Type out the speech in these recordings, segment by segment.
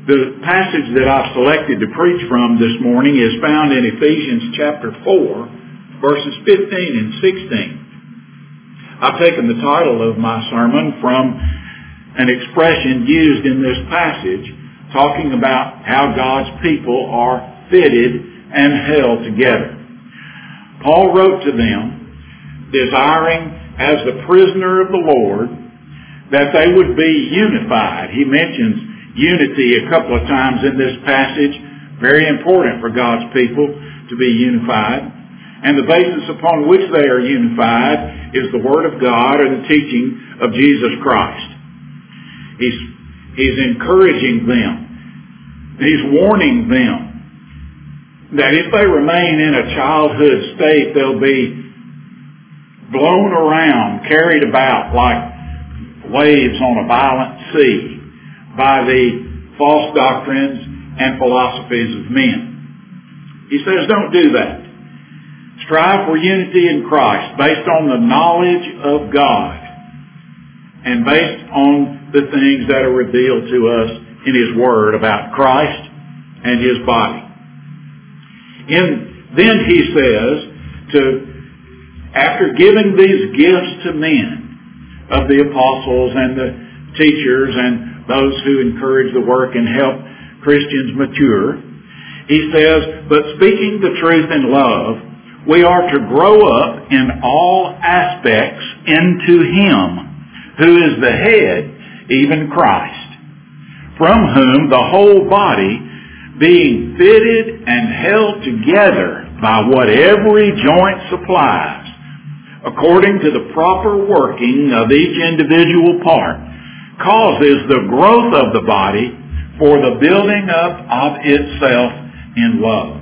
The passage that I've selected to preach from this morning is found in Ephesians chapter 4, verses 15 and 16. I've taken the title of my sermon from an expression used in this passage talking about how God's people are fitted and held together. Paul wrote to them, desiring as the prisoner of the Lord that they would be unified. He mentions unity a couple of times in this passage. Very important for God's people to be unified. And the basis upon which they are unified is the Word of God or the teaching of Jesus Christ. He's encouraging them. He's warning them that if they remain in a childhood state, they'll be blown around, carried about like waves on a violent sea by the false doctrines and philosophies of men. He says, don't do that. Strive for unity in Christ based on the knowledge of God and based on the things that are revealed to us in His Word about Christ and His body. Then he says, after giving these gifts to men of the apostles and the teachers and those who encourage the work and help Christians mature, he says, but speaking the truth in love, we are to grow up in all aspects into Him who is the head, even Christ, from whom the whole body, being fitted and held together by what every joint supplies, according to the proper working of each individual part, causes the growth of the body for the building up of itself in love.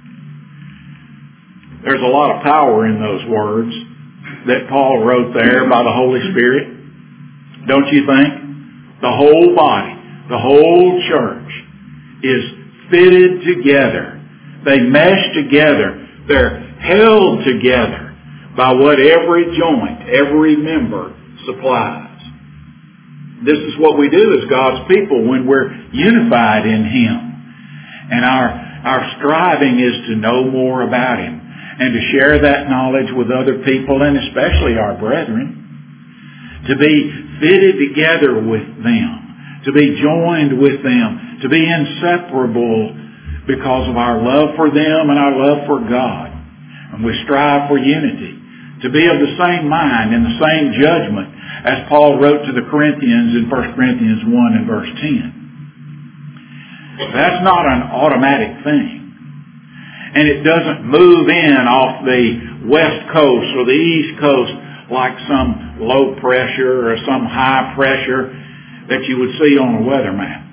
There's a lot of power in those words that Paul wrote there by the Holy Spirit. Don't you think? The whole body, the whole church is fitted together. They mesh together. They're held together by what every joint, every member supplies. This is what we do as God's people when we're unified in Him. And our striving is to know more about Him and to share that knowledge with other people and especially our brethren. To be fitted together with them. To be joined with them. To be inseparable because of our love for them and our love for God. And we strive for unity. To be of the same mind and the same judgment as Paul wrote to the Corinthians in 1 Corinthians 1 and verse 10. That's not an automatic thing. And it doesn't move in off the West Coast or the East Coast like some low pressure or some high pressure that you would see on a weather map.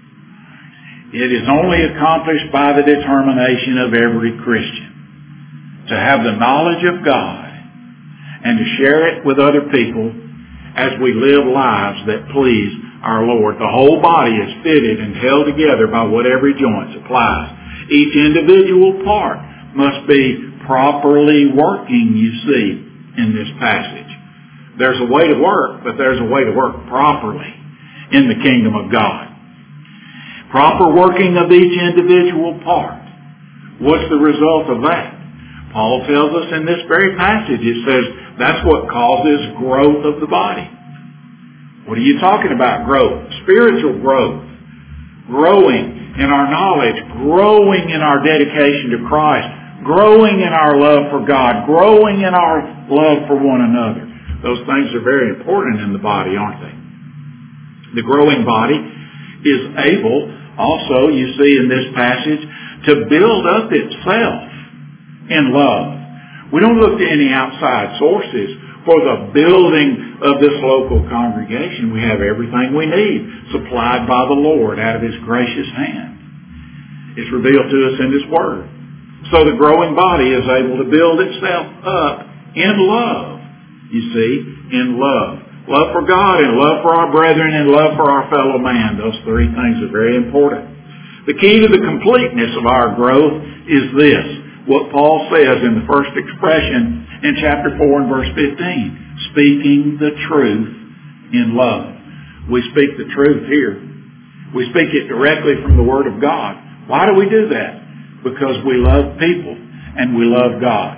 It is only accomplished by the determination of every Christian to have the knowledge of God and to share it with other people as we live lives that please our Lord. The whole body is fitted and held together by what every joint supplies. Each individual part must be properly working, you see, in this passage. There's a way to work, but there's a way to work properly in the kingdom of God. Proper working of each individual part. What's the result of that? Paul tells us in this very passage, it says, that's what causes growth of the body. What are you talking about growth? Spiritual growth. Growing in our knowledge. Growing in our dedication to Christ. Growing in our love for God. Growing in our love for one another. Those things are very important in the body, aren't they? The growing body is able, also, you see in this passage, to build up itself in love. We don't look to any outside sources for the building of this local congregation. We have everything we need supplied by the Lord out of His gracious hand. It's revealed to us in His Word. So the growing body is able to build itself up in love. You see, in love. Love for God and love for our brethren and love for our fellow man. Those three things are very important. The key to the completeness of our growth is this. What Paul says in the first expression in chapter 4 and verse 15. Speaking the truth in love. We speak the truth here. We speak it directly from the Word of God. Why do we do that? Because we love people and we love God.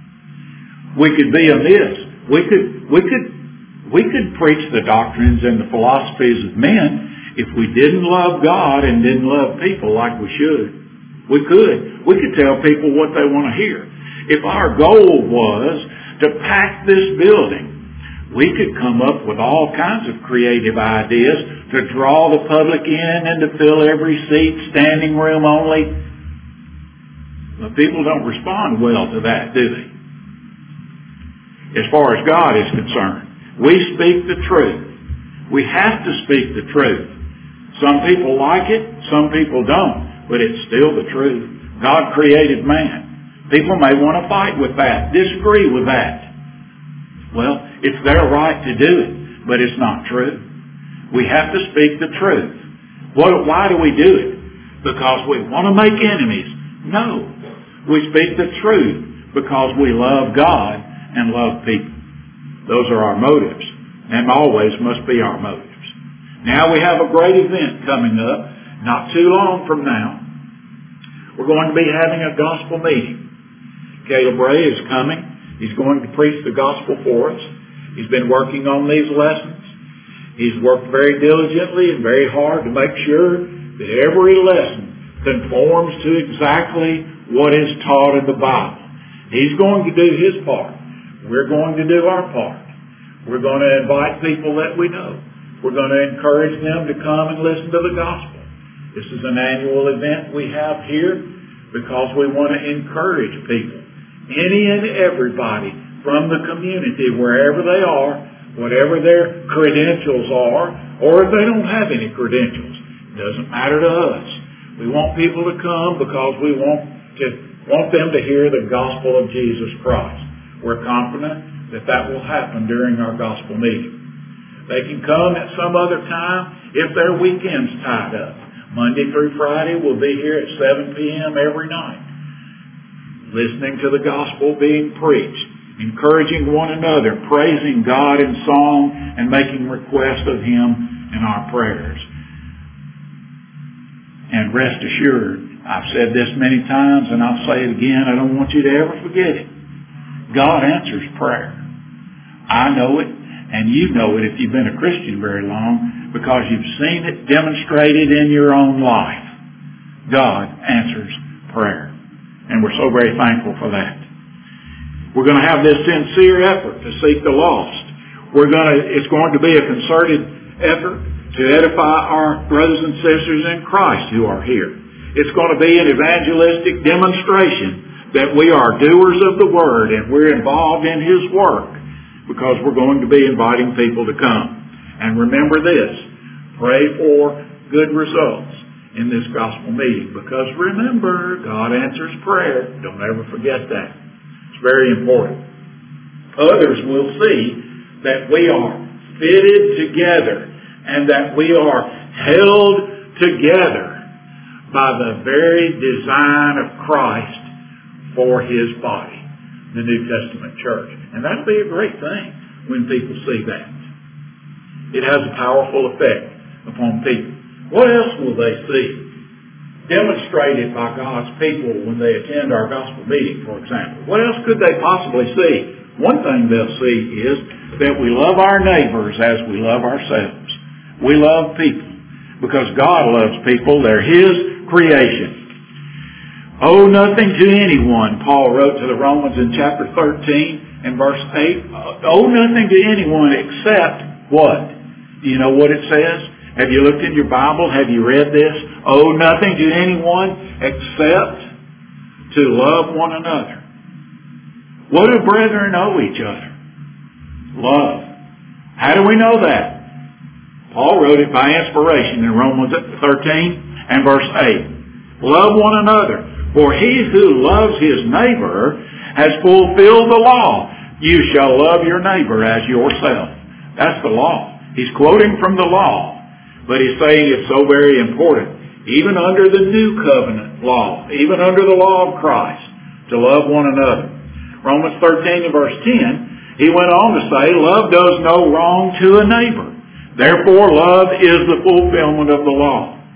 We could be amiss. We could preach the doctrines and the philosophies of men if we didn't love God and didn't love people like we should. We could tell people what they want to hear. If our goal was to pack this building, we could come up with all kinds of creative ideas to draw the public in and to fill every seat, standing room only. But people don't respond well to that, do they? As far as God is concerned, we speak the truth. We have to speak the truth. Some people like it, some people don't, but it's still the truth. God created man. People may want to fight with that, disagree with that. Well, it's their right to do it, but it's not true. We have to speak the truth. Why do we do it? Because we want to make enemies? No. We speak the truth because we love God and love people. Those are our motives, and always must be our motives. Now we have a great event coming up, not too long from now. We're going to be having a gospel meeting. Caleb Ray is coming. He's going to preach the gospel for us. He's been working on these lessons. He's worked very diligently and very hard to make sure that every lesson conforms to exactly what is taught in the Bible. He's going to do his part. We're going to do our part. We're going to invite people that we know. We're going to encourage them to come and listen to the gospel. This is an annual event we have here because we want to encourage people. Any and everybody from the community, wherever they are, whatever their credentials are, or if they don't have any credentials, it doesn't matter to us. We want people to come because we want them to hear the gospel of Jesus Christ. We're confident that will happen during our gospel meeting. They can come at some other time if their weekend's tied up. Monday through Friday, we'll be here at 7 p.m. every night, listening to the gospel being preached, encouraging one another, praising God in song, and making request of Him in our prayers. And rest assured, I've said this many times and I'll say it again, I don't want you to ever forget it. God answers prayer. I know it, and you know it if you've been a Christian very long, because you've seen it demonstrated in your own life. God answers prayer. And we're so very thankful for that. We're going to have this sincere effort to seek the lost. It's going to be a concerted effort to edify our brothers and sisters in Christ who are here. It's going to be an evangelistic demonstration that we are doers of the Word and we're involved in His work, because we're going to be inviting people to come. And remember this, pray for good results in this gospel meeting, because remember, God answers prayer. Don't ever forget that. It's very important. Others will see that we are fitted together and that we are held together by the very design of Christ for His body, the New Testament church. And that'll be a great thing when people see that. It has a powerful effect upon people. What else will they see demonstrated by God's people when they attend our gospel meeting, for example? What else could they possibly see? One thing they'll see is that we love our neighbors as we love ourselves. We love people because God loves people. They're His creation. Owe nothing to anyone, Paul wrote to the Romans in chapter 13 and verse 8. Owe nothing to anyone except what? Do you know what it says? Have you looked in your Bible? Have you read this? Owe nothing to anyone except to love one another. What do brethren owe each other? Love. How do we know that? Paul wrote it by inspiration in Romans 13 and verse 8. Love one another. For he who loves his neighbor has fulfilled the law. You shall love your neighbor as yourself. That's the law. He's quoting from the law. But he's saying it's so very important, even under the new covenant law, even under the law of Christ, to love one another. Romans 13 and verse 10, he went on to say, love does no wrong to a neighbor. Therefore, love is the fulfillment of the law.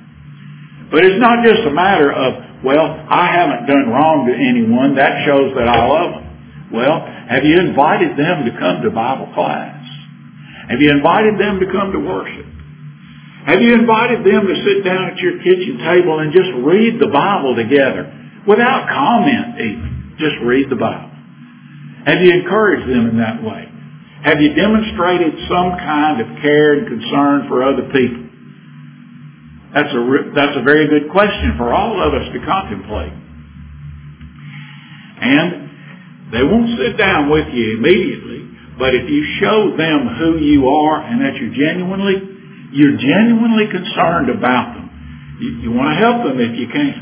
But it's not just a matter of, well, I haven't done wrong to anyone. That shows that I love them. Well, have you invited them to come to Bible class? Have you invited them to come to worship? Have you invited them to sit down at your kitchen table and just read the Bible together without comment even? Just read the Bible. Have you encouraged them in that way? Have you demonstrated some kind of care and concern for other people? That's a very good question for all of us to contemplate. And they won't sit down with you immediately, but if you show them who you are and that you're genuinely concerned about them, you want to help them if you can.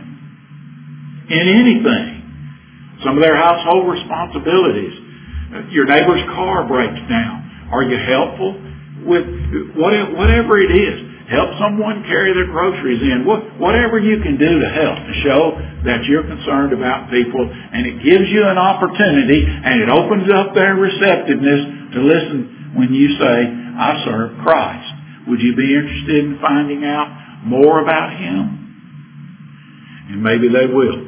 In anything. Some of their household responsibilities. Your neighbor's car breaks down. Are you helpful with whatever it is? Help someone carry their groceries in. Whatever you can do to help, to show that you're concerned about people, and it gives you an opportunity, and it opens up their receptiveness to listen when you say, I serve Christ. Would you be interested in finding out more about Him? And maybe they will.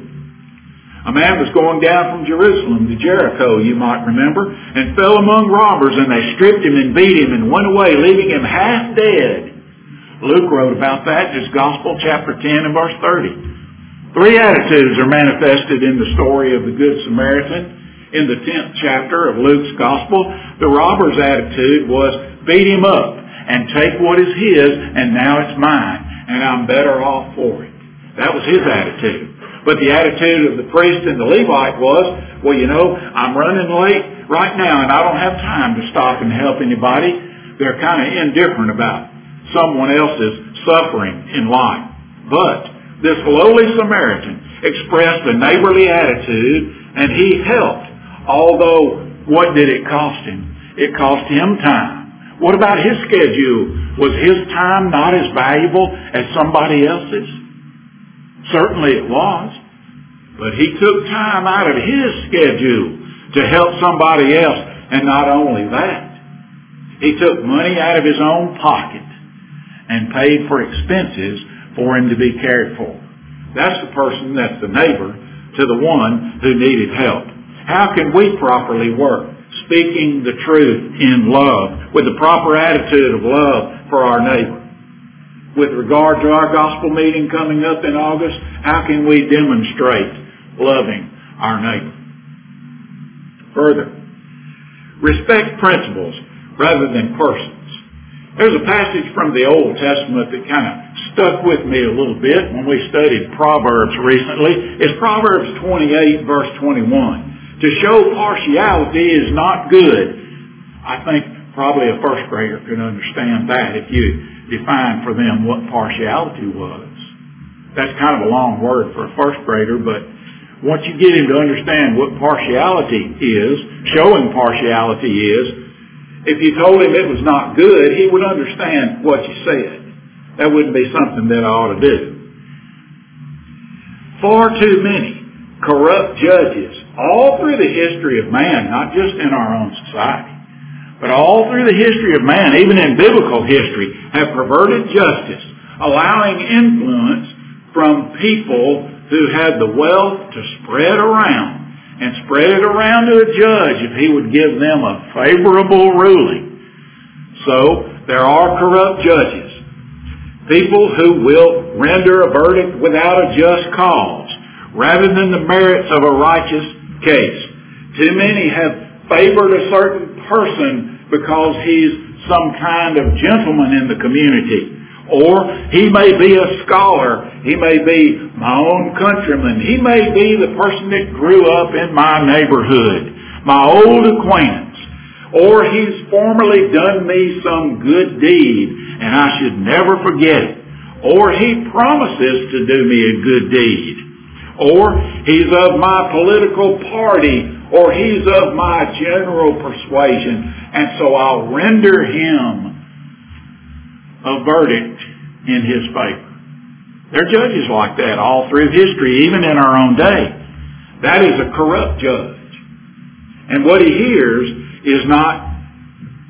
A man was going down from Jerusalem to Jericho, you might remember, and fell among robbers, and they stripped him and beat him and went away, leaving him half dead. Luke wrote about that in his Gospel, chapter 10 and verse 30. Three attitudes are manifested in the story of the Good Samaritan. In the 10th chapter of Luke's Gospel, the robber's attitude was, beat him up and take what is his, and now it's mine, and I'm better off for it. That was his attitude. But the attitude of the priest and the Levite was, well, I'm running late right now, and I don't have time to stop and help anybody. They're kind of indifferent about someone else's suffering in life. But this lowly Samaritan expressed a neighborly attitude, and he helped. Although, what did it cost him? It cost him time. What about his schedule? Was his time not as valuable as somebody else's? Certainly it was. But he took time out of his schedule to help somebody else. And not only that, he took money out of his own pocket and paid for expenses for him to be cared for. That's the person that's the neighbor to the one who needed help. How can we properly work? Speaking the truth in love, with the proper attitude of love for our neighbor. With regard to our gospel meeting coming up in August, how can we demonstrate loving our neighbor? Further, respect principles rather than persons. There's a passage from the Old Testament that kind of stuck with me a little bit when we studied Proverbs recently. It's Proverbs 28 verse 21. To show partiality is not good. I think probably a first grader could understand that if you define for them what partiality was. That's kind of a long word for a first grader, but once you get him to understand what partiality is, showing partiality is, if you told him it was not good, he would understand what you said. That wouldn't be something that I ought to do. Far too many corrupt judges, all through the history of man, not just in our own society, but all through the history of man, even in biblical history, have perverted justice, allowing influence from people who had the wealth to spread around, and spread it around to a judge if he would give them a favorable ruling. So, there are corrupt judges. People who will render a verdict without a just cause, rather than the merits of a righteous case. Too many have favored a certain person because he's some kind of gentleman in the community. Or he may be a scholar. He may be my own countryman. He may be the person that grew up in my neighborhood, my old acquaintance. Or he's formerly done me some good deed and I should never forget it. Or he promises to do me a good deed. Or he's of my political party. Or he's of my general persuasion. And so I'll render him a verdict in his favor. There are judges like that all through history, even in our own day. That is a corrupt judge. And what he hears is not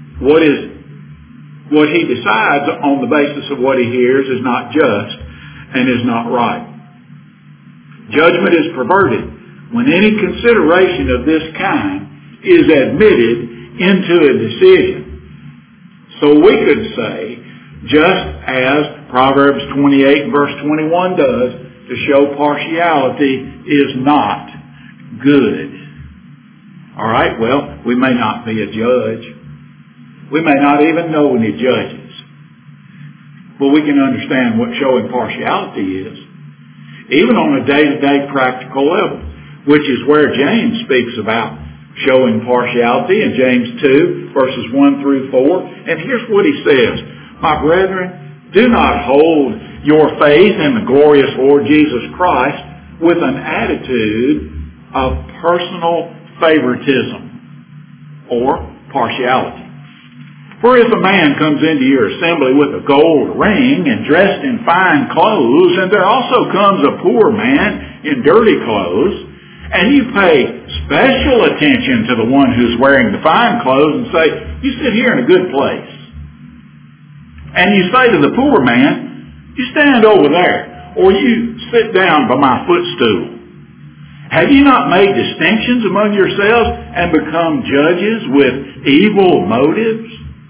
what he decides on the basis of what he hears is not just. and is not right. Judgment is perverted when any consideration of this kind is admitted into a decision. So we could say, just as Proverbs 28 verse 21 does, to show partiality is not good. Alright, well, we may not be a judge. We may not even know any judges. But we can understand what showing partiality is, even on a day-to-day practical level, which is where James speaks about showing partiality in James 2, verses 1 through 4. And here's what he says: My brethren, do not hold your faith in the glorious Lord Jesus Christ with an attitude of personal favoritism or partiality. For if a man comes into your assembly with a gold ring and dressed in fine clothes, and there also comes a poor man in dirty clothes, and you pay special attention to the one who's wearing the fine clothes and say, you sit here in a good place. And you say to the poor man, you stand over there, or you sit down by my footstool. Have you not made distinctions among yourselves and become judges with evil motives?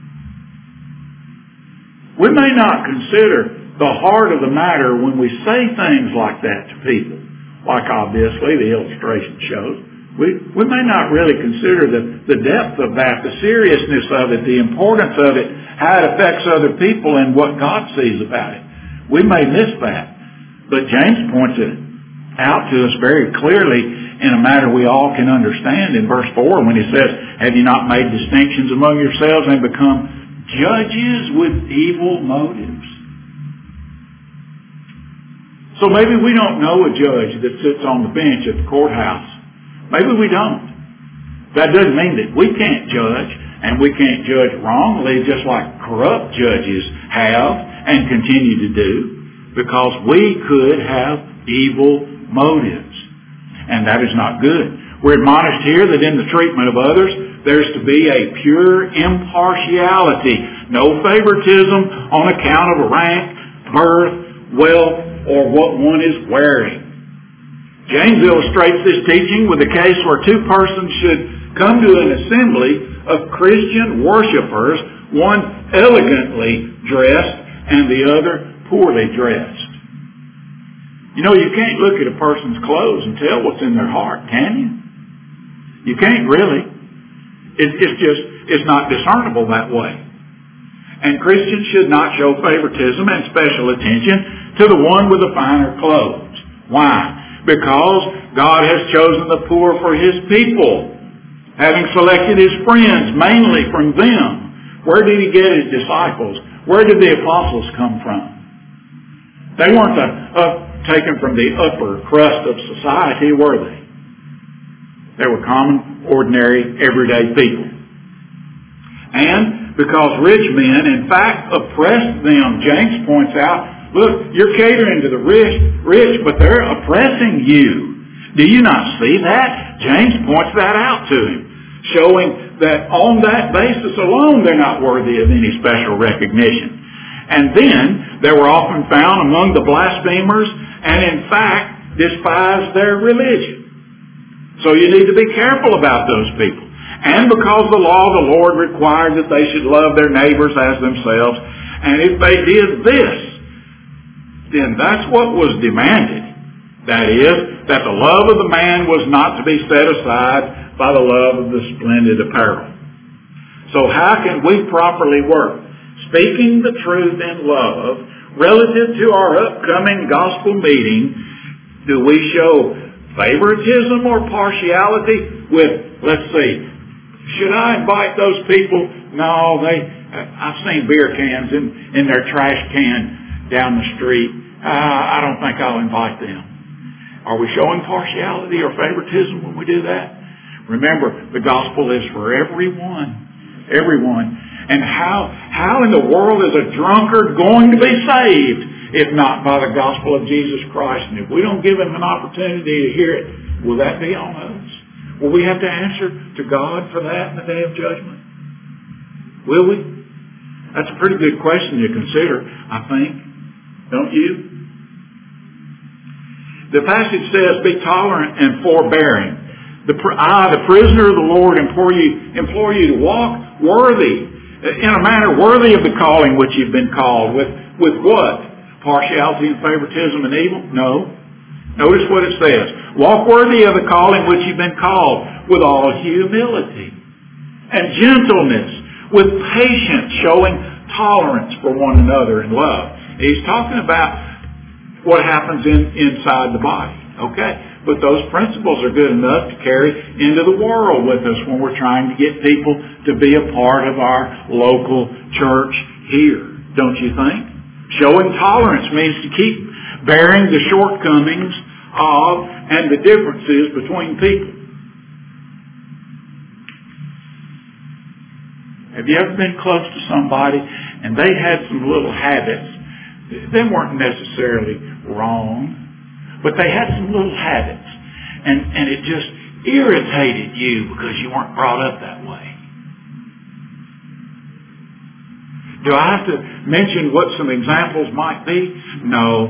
We may not consider the heart of the matter when we say things like that to people. Like obviously the illustration shows. We may not really consider the depth of that, the seriousness of it, the importance of it, how it affects other people and what God sees about it. We may miss that. But James points it out to us very clearly in a matter we all can understand in verse 4 when he says, have you not made distinctions among yourselves and become judges with evil motives? So maybe we don't know a judge that sits on the bench at the courthouse. Maybe we don't. That doesn't mean that we can't judge, and we can't judge wrongly just like corrupt judges have and continue to do, because we could have evil motives. And that is not good. We're admonished here that in the treatment of others, there's to be a pure impartiality. No favoritism on account of rank, birth, wealth, or what one is wearing. James illustrates this teaching with a case where two persons should come to an assembly of Christian worshipers, one elegantly dressed and the other poorly dressed. You know, you can't look at a person's clothes and tell what's in their heart, can you? You can't really. It's not discernible that way. And Christians should not show favoritism and special attention to the one with the finer clothes. Why? Because God has chosen the poor for His people, having selected His friends mainly from them. Where did He get His disciples? Where did the apostles come from? They weren't taken from the upper crust of society, were they? They were common, ordinary, everyday people. And because rich men, in fact, oppressed them, James points out, look, you're catering to the rich, but they're oppressing you. Do you not see that? James points that out to him, showing that on that basis alone they're not worthy of any special recognition. And then they were often found among the blasphemers and in fact despised their religion. So you need to be careful about those people. And because the law of the Lord required that they should love their neighbors as themselves, and if they did this, then that's what was demanded. That is, that the love of the man was not to be set aside by the love of the splendid apparel. So how can we properly work? Speaking the truth in love, relative to our upcoming gospel meeting, do we show favoritism or partiality with, let's see, should I invite those people? No, I've seen beer cans in their trash can down the street. I don't think I'll invite them. Are we showing partiality or favoritism when we do that? Remember, the gospel is for everyone. Everyone. And how in the world is a drunkard going to be saved if not by the gospel of Jesus Christ? And if we don't give him an opportunity to hear it, will that be on us? Will we have to answer to God for that in the day of judgment? Will we? That's a pretty good question to consider, I think. Don't you? The passage says, be tolerant and forbearing. I, the prisoner of the Lord, implore you to walk worthy, in a manner worthy of the calling which you've been called. With what? Partiality and favoritism and evil? No. Notice what it says. Walk worthy of the calling which you've been called, with all humility and gentleness, with patience, showing tolerance for one another in love. He's talking about what happens inside the body. Okay? But those principles are good enough to carry into the world with us when we're trying to get people to be a part of our local church here. Don't you think? Showing tolerance means to keep bearing the shortcomings of and the differences between people. Have you ever been close to somebody and they had some little habits? They weren't necessarily wrong, but they had some little habits, and it just irritated you because you weren't brought up that way. Do I have to mention what some examples might be? No.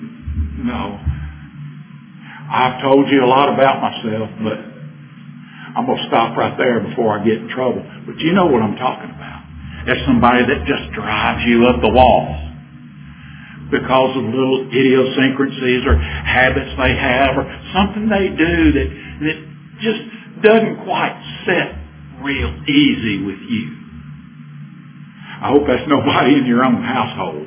I've told you a lot about myself, but I'm going to stop right there before I get in trouble. But you know what I'm talking about. There's somebody that just drives you up the wall because of little idiosyncrasies or habits they have or something they do that just doesn't quite set real easy with you. I hope that's nobody in your own household.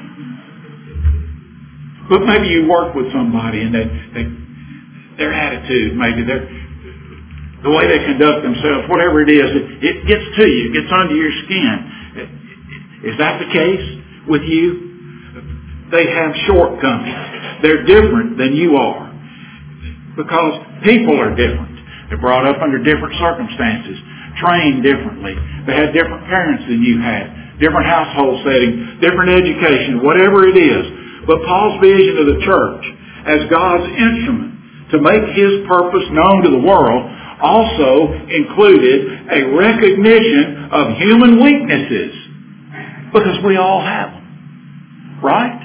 But maybe you work with somebody and their attitude, maybe the way they conduct themselves, whatever it is, it gets to you, it gets under your skin. Is that the case with you? They have shortcomings. They're different than you are. Because people are different. They're brought up under different circumstances, trained differently. They had different parents than you had, different household settings, different education, whatever it is. But Paul's vision of the church as God's instrument to make His purpose known to the world also included a recognition of human weaknesses. Because we all have them. Right?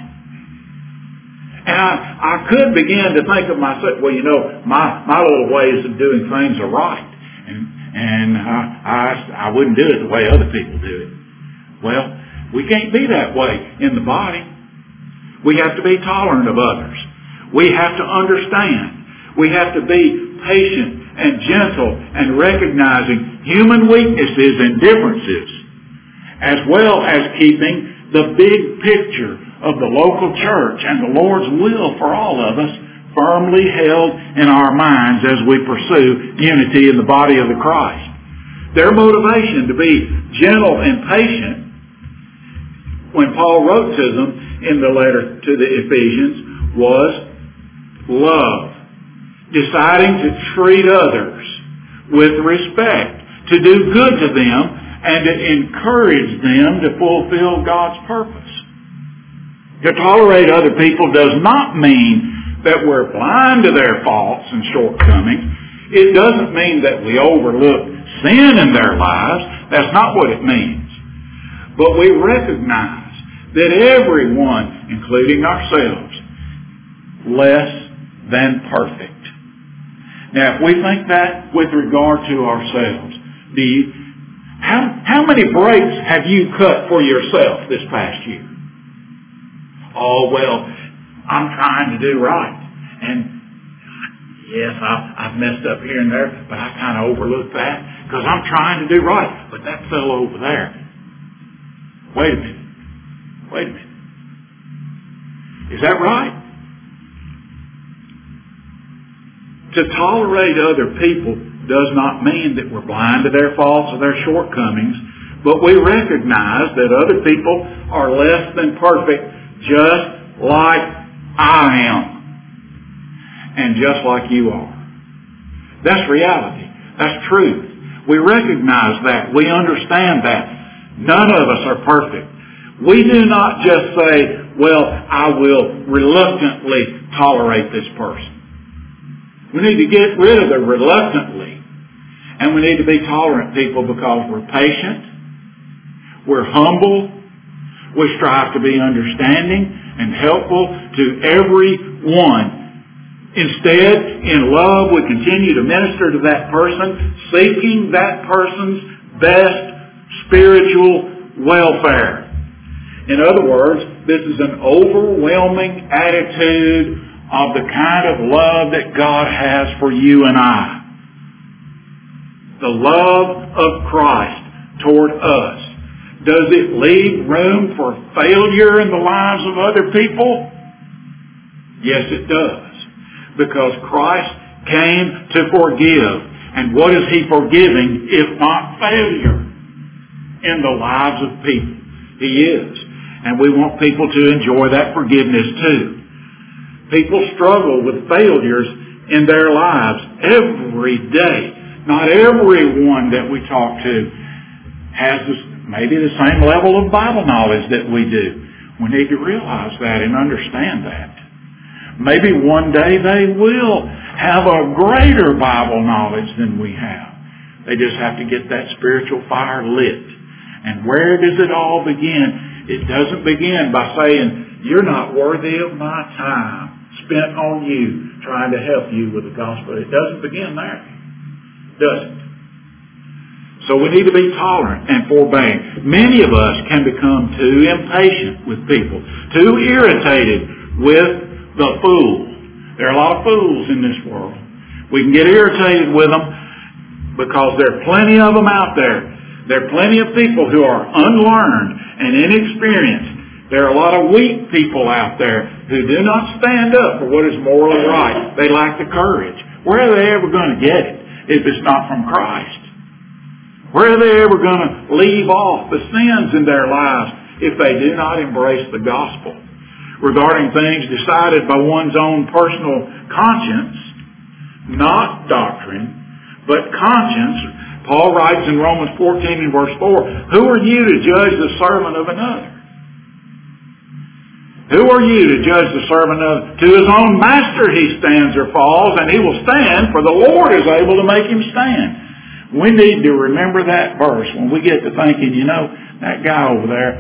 And I could begin to think of myself, well, you know, my little ways of doing things are right. And I wouldn't do it the way other people do it. Well, we can't be that way in the body. We have to be tolerant of others. We have to understand. We have to be patient and gentle and recognizing human weaknesses and differences, as well as keeping the big picture of the local church and the Lord's will for all of us firmly held in our minds as we pursue unity in the body of the Christ. Their motivation to be gentle and patient, when Paul wrote to them in the letter to the Ephesians, was love. Deciding to treat others with respect, to do good to them, and to encourage them to fulfill God's purpose. To tolerate other people does not mean that we're blind to their faults and shortcomings. It doesn't mean that we overlook sin in their lives. That's not what it means. But we recognize that everyone, including ourselves, less than perfect. Now, if we think that with regard to ourselves, how many breaks have you cut for yourself this past year? Oh, well, I'm trying to do right. And yes, I've messed up here and there, but I kind of overlooked that because I'm trying to do right. But that fell over there. Wait a minute. Is that right? To tolerate other people does not mean that we're blind to their faults or their shortcomings, but we recognize that other people are less than perfect, just like I am, and just like you are. That's reality. That's truth. We recognize that. We understand that. None of us are perfect. We do not just say, well, I will reluctantly tolerate this person. We need to get rid of the reluctantly. And we need to be tolerant people because we're patient, we're humble, we strive to be understanding and helpful to everyone Instead, in love, we continue to minister to that person, seeking that person's best spiritual welfare. In other words, this is an overwhelming attitude of the kind of love that God has for you and I. The love of Christ toward us. Does it leave room for failure in the lives of other people? Yes, it does. Because Christ came to forgive. And what is He forgiving if not failure in the lives of people? He is. And we want people to enjoy that forgiveness too. People struggle with failures in their lives every day. Not everyone that we talk to has maybe the same level of Bible knowledge that we do. We need to realize that and understand that. Maybe one day they will have a greater Bible knowledge than we have. They just have to get that spiritual fire lit. And where does it all begin? It doesn't begin by saying, you're not worthy of my time spent on you trying to help you with the gospel. It doesn't begin there. Does it? So we need to be tolerant and forbearing. Many of us can become too impatient with people, too irritated with the fool. There are a lot of fools in this world. We can get irritated with them because there are plenty of them out there. There are plenty of people who are unlearned and inexperienced. There are a lot of weak people out there who do not stand up for what is morally right. They lack the courage. Where are they ever going to get it if it's not from Christ? Where are they ever going to leave off the sins in their lives if they do not embrace the gospel? Regarding things decided by one's own personal conscience, not doctrine, but conscience, Paul writes in Romans 14 and verse 4, who are you to judge the servant of another? Who are you to judge the servant of? To his own master he stands or falls, and he will stand, for the Lord is able to make him stand. We need to remember that verse when we get to thinking, that guy over there,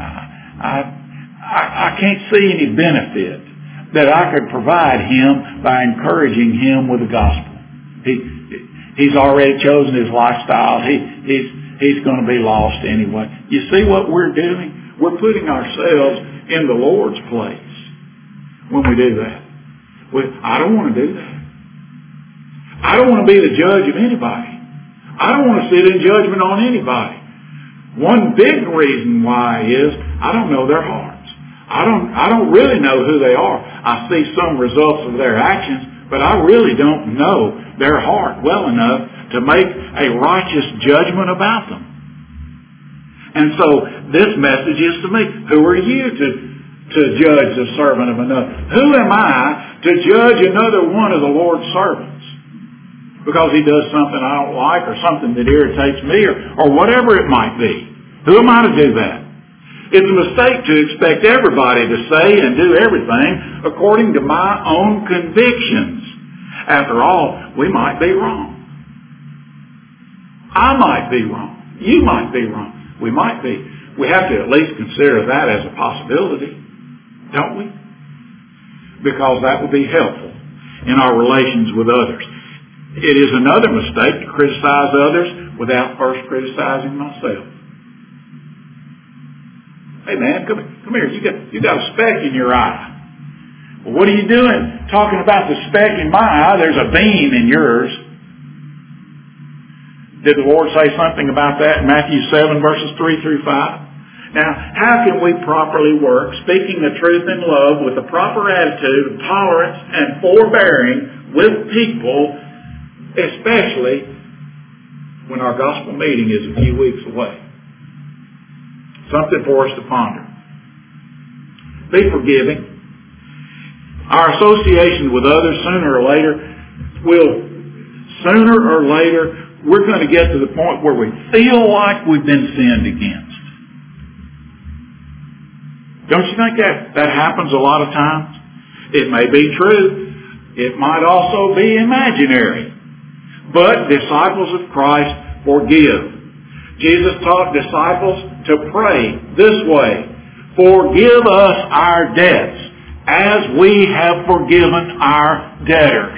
I can't see any benefit that I could provide him by encouraging him with the gospel. He's already chosen his lifestyle. He's going to be lost anyway. You see what we're doing? We're putting ourselves in the Lord's place when we do that. I don't want to do that. I don't want to be the judge of anybody. I don't want to sit in judgment on anybody. One big reason why is I don't know their hearts. I don't really know who they are. I see some results of their actions, but I really don't know their heart well enough to make a righteous judgment about them. And so this message is to me. Who are you to judge the servant of another? Who am I to judge another one of the Lord's servants? Because he does something I don't like or something that irritates me or whatever it might be. Who am I to do that? It's a mistake to expect everybody to say and do everything according to my own convictions. After all, we might be wrong. I might be wrong. You might be wrong. We might be. We have to at least consider that as a possibility, don't we? Because that would be helpful in our relations with others. It is another mistake to criticize others without first criticizing myself. Hey man, come here. You got a speck in your eye. Well, what are you doing talking about the speck in my eye? There's a beam in yours. Did the Lord say something about that in Matthew 7 verses 3 through 5? Now, how can we properly work, speaking the truth in love with the proper attitude of tolerance and forbearing with people, especially when our gospel meeting is a few weeks away? Something for us to ponder. Be forgiving. Our association with others sooner or later, we're going to get to the point where we feel like we've been sinned against. Don't you think that happens a lot of times? It may be true. It might also be imaginary. But disciples of Christ forgive. Jesus taught disciples to pray this way: forgive us our debts as we have forgiven our debtors.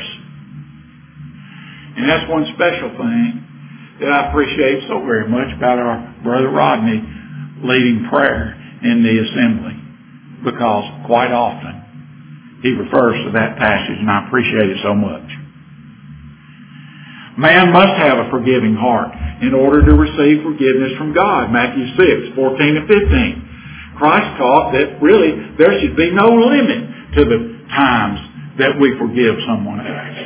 And that's one special thing that I appreciate so very much about our Brother Rodney leading prayer in the assembly, because quite often he refers to that passage, and I appreciate it so much. Man must have a forgiving heart in order to receive forgiveness from God. Matthew 6:14 and 15. Christ taught that really there should be no limit to the times that we forgive someone else.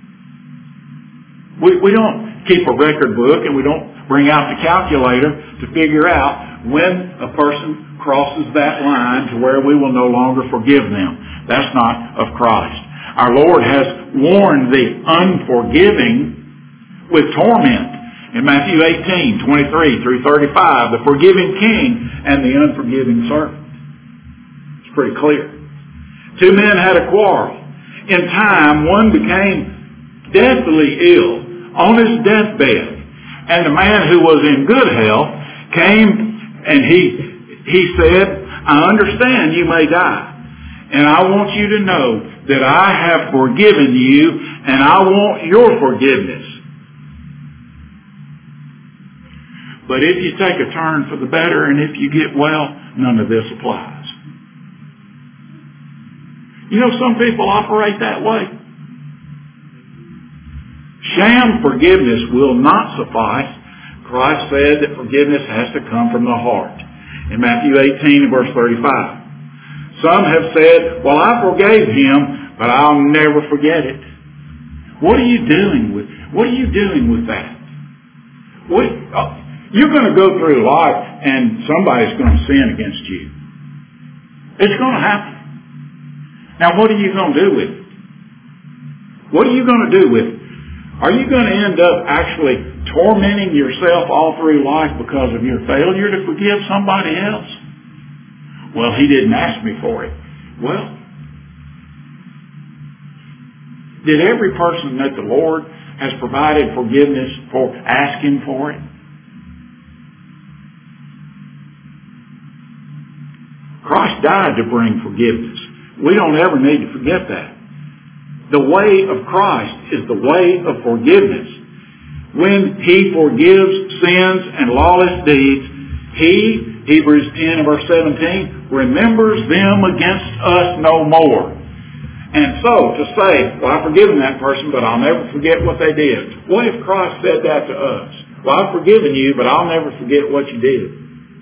We don't keep a record book, and we don't bring out the calculator to figure out when a person crosses that line to where we will no longer forgive them. That's not of Christ. Our Lord has warned the unforgiving with torment in Matthew 18:23 through 35, the forgiving king and the unforgiving servant. It's pretty clear. Two men had a quarrel. In time, one became deathly ill on his deathbed, and the man who was in good health came, and he said, I understand you may die, and I want you to know that I have forgiven you, and I want your forgiveness. But if you take a turn for the better, and if you get well, none of this applies. You know, some people operate that way. Sham forgiveness will not suffice. Christ said that forgiveness has to come from the heart in Matthew 18 and verse 35. Some have said, well, I forgave him, but I'll never forget it. What are you doing with that? You're going to go through life and somebody's going to sin against you. It's going to happen. Now, what are you going to do with it? What are you going to do with it? Are you going to end up actually tormenting yourself all through life because of your failure to forgive somebody else? Well, he didn't ask me for it. Well, did every person that the Lord has provided forgiveness for ask him for it? Christ died to bring forgiveness. We don't ever need to forget that. The way of Christ is the way of forgiveness. When he forgives sins and lawless deeds, he, Hebrews 10 and verse 17, remembers them against us no more. And so to say, well, I've forgiven that person, but I'll never forget what they did. What if Christ said that to us? Well, I've forgiven you, but I'll never forget what you did.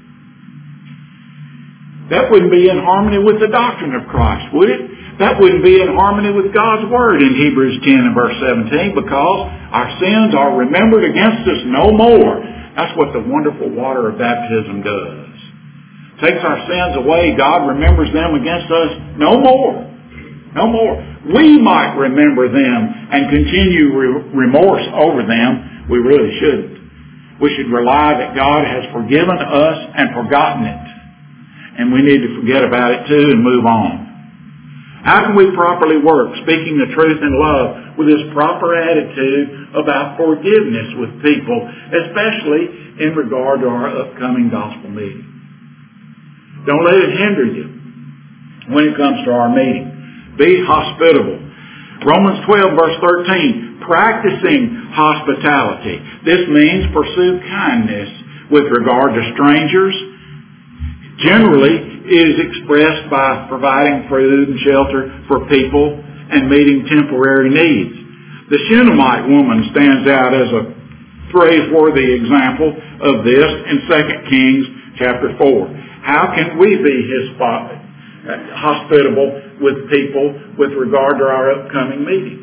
That wouldn't be in harmony with the doctrine of Christ, would it? That wouldn't be in harmony with God's Word in Hebrews 10 and verse 17, because our sins are remembered against us no more. That's what the wonderful water of baptism does. Takes our sins away. God remembers them against us no more. No more. We might remember them and continue remorse over them. We really shouldn't. We should rely that God has forgiven us and forgotten it. And we need to forget about it too and move on. How can we properly work, speaking the truth in love, with this proper attitude about forgiveness with people, especially in regard to our upcoming gospel meeting? Don't let it hinder you when it comes to our meeting. Be hospitable. Romans 12 verse 13, practicing hospitality. This means pursue kindness with regard to strangers. Generally, it is expressed by providing food and shelter for people and meeting temporary needs. The Shunammite woman stands out as a praiseworthy example of this in 2 Kings chapter 4. How can we be hospitable with people with regard to our upcoming meeting?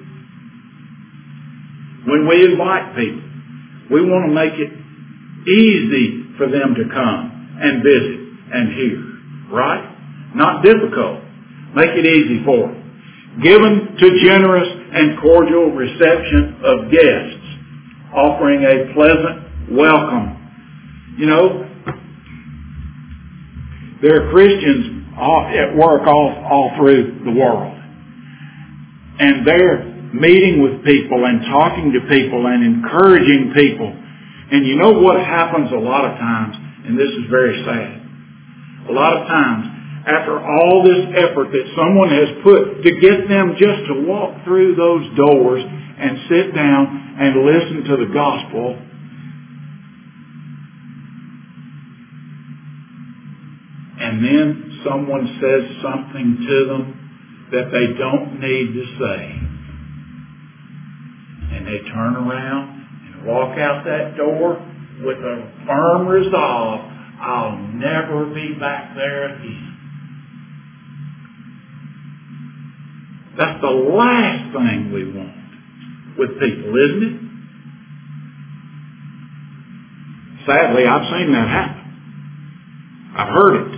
When we invite people, we want to make it easy for them to come and visit and hear. Right? Not difficult. Make it easy for them. Given to generous and cordial reception of guests, offering a pleasant welcome. You know, there are Christians at work all through the world. And they're meeting with people and talking to people and encouraging people. And you know what happens a lot of times, and this is very sad. A lot of times, after all this effort that someone has put to get them just to walk through those doors and sit down and listen to the gospel, and then someone says something to them that they don't need to say, and they turn around and walk out that door with a firm resolve, I'll never be back there again. That's the last thing we want with people, isn't it? Sadly, I've seen that happen. I've heard it.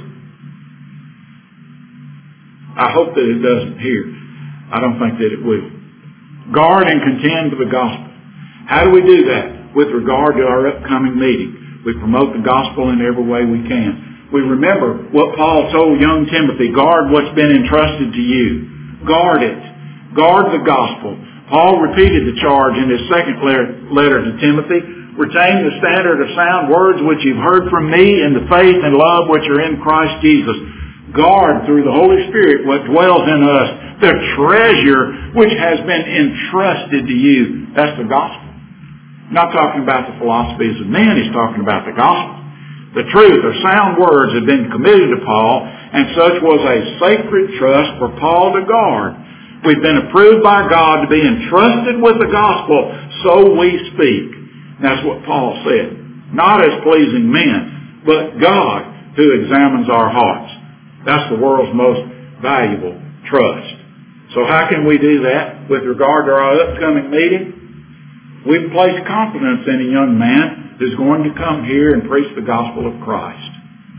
I hope that it doesn't here. I don't think that it will. Guard and contend for the gospel. How do we do that? With regard to our upcoming meeting, we promote the gospel in every way we can. We remember what Paul told young Timothy, guard what's been entrusted to you. Guard it. Guard the gospel. Paul repeated the charge in his second letter to Timothy. Retain the standard of sound words which you've heard from me in the faith and love which are in Christ Jesus. Guard through the Holy Spirit what dwells in us, the treasure which has been entrusted to you. That's the gospel. I'm not talking about the philosophies of men. He's talking about the gospel. The truth or sound words have been committed to Paul, and such was a sacred trust for Paul to guard. We've been approved by God to be entrusted with the gospel, so we speak. That's what Paul said. Not as pleasing men, but God who examines our hearts. That's the world's most valuable trust. So how can we do that with regard to our upcoming meeting? We place confidence in a young man who's going to come here and preach the gospel of Christ.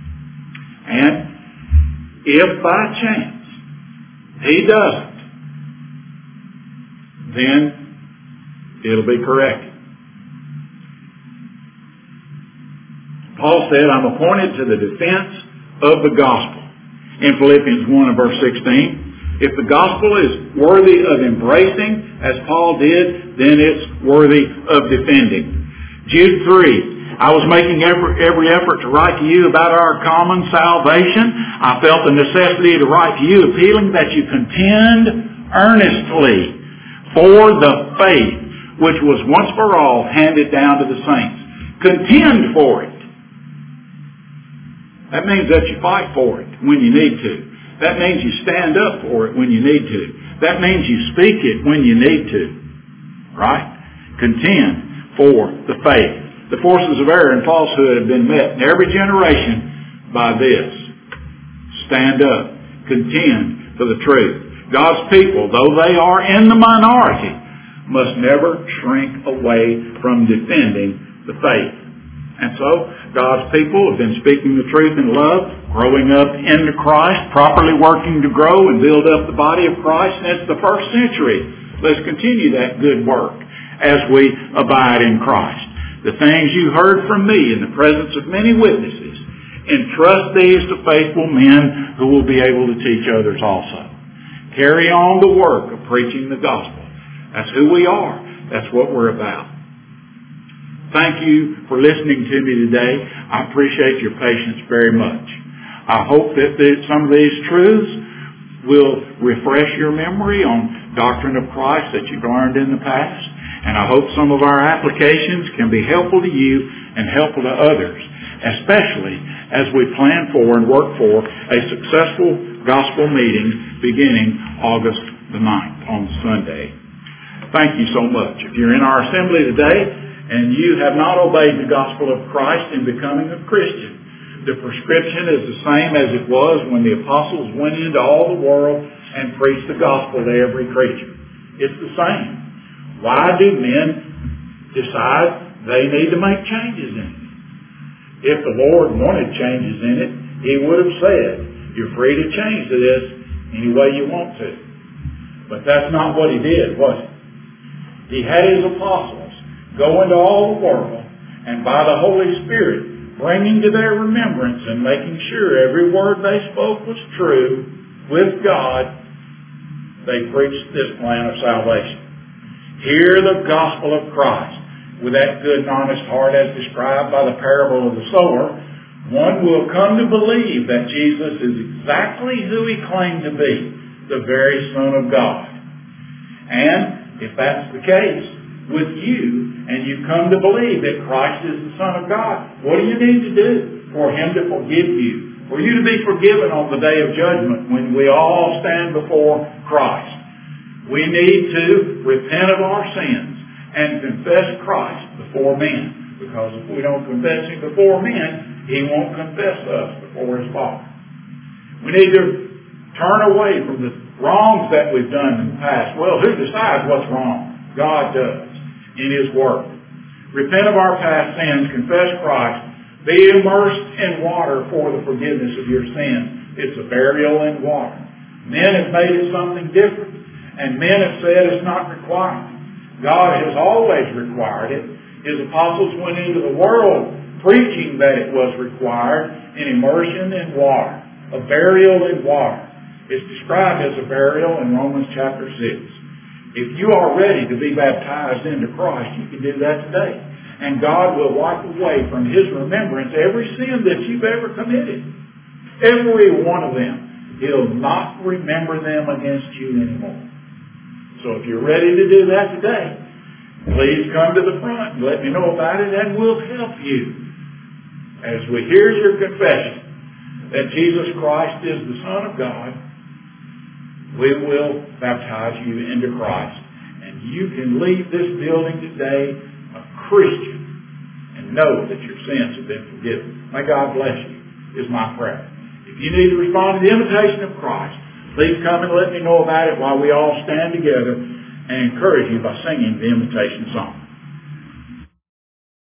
And if by chance he doesn't, then it'll be corrected. Paul said, I'm appointed to the defense of the gospel. In Philippians 1 and verse 16, if the gospel is worthy of embracing, as Paul did, then it's worthy of defending. Jude 3, I was making every effort to write to you about our common salvation. I felt the necessity to write to you, appealing that you contend earnestly for the faith which was once for all handed down to the saints. Contend for it. That means that you fight for it when you need to. That means you stand up for it when you need to. That means you speak it when you need to. Right? Contend for the faith. The forces of error and falsehood have been met in every generation by this. Stand up. Contend for the truth. God's people, though they are in the minority, must never shrink away from defending the faith. And so, God's people have been speaking the truth in love, growing up into Christ, properly working to grow and build up the body of Christ since the first century. Let's continue that good work as we abide in Christ. The things you heard from me in the presence of many witnesses, entrust these to faithful men who will be able to teach others also. Carry on the work of preaching the gospel. That's who we are. That's what we're about. Thank you for listening to me today. I appreciate your patience very much. I hope that some of these truths will refresh your memory on doctrine of Christ that you've learned in the past. And I hope some of our applications can be helpful to you and helpful to others, especially as we plan for and work for a successful gospel meeting beginning August the 9th on Sunday. Thank you so much. If you're in our assembly today, and you have not obeyed the gospel of Christ in becoming a Christian, the prescription is the same as it was when the apostles went into all the world and preached the gospel to every creature. It's the same. Why do men decide they need to make changes in it? If the Lord wanted changes in it, He would have said, you're free to change to this any way you want to. But that's not what He did, was it? He had His apostles go into all the world, and by the Holy Spirit, bringing to their remembrance and making sure every word they spoke was true with God, they preached this plan of salvation. Hear the gospel of Christ with that good and honest heart as described by the parable of the sower, one will come to believe that Jesus is exactly who he claimed to be, the very Son of God. And if that's the case with you, and you come to believe that Christ is the Son of God, what do you need to do for him to forgive you? For you to be forgiven on the day of judgment when we all stand before Christ. We need to repent of our sins and confess Christ before men. Because if we don't confess him before men, he won't confess us before his Father. We need to turn away from the wrongs that we've done in the past. Well, who decides what's wrong? God does in his word. Repent of our past sins, confess Christ, be immersed in water for the forgiveness of your sins. It's a burial in water. Men have made it something different, and men have said it's not required. God has always required it. His apostles went into the world preaching that it was required, an immersion in water, a burial in water. It's described as a burial in Romans chapter 6. If you are ready to be baptized into Christ, you can do that today. And God will wipe away from his remembrance every sin that you've ever committed. Every one of them. He'll not remember them against you anymore. So if you're ready to do that today, please come to the front and let me know about it, and we'll help you. As we hear your confession that Jesus Christ is the Son of God, we will baptize you into Christ. And you can leave this building today a Christian and know that your sins have been forgiven. May God bless you, is my prayer. If you need to respond to the invitation of Christ, please come and let me know about it while we all stand together and encourage you by singing the invitation song.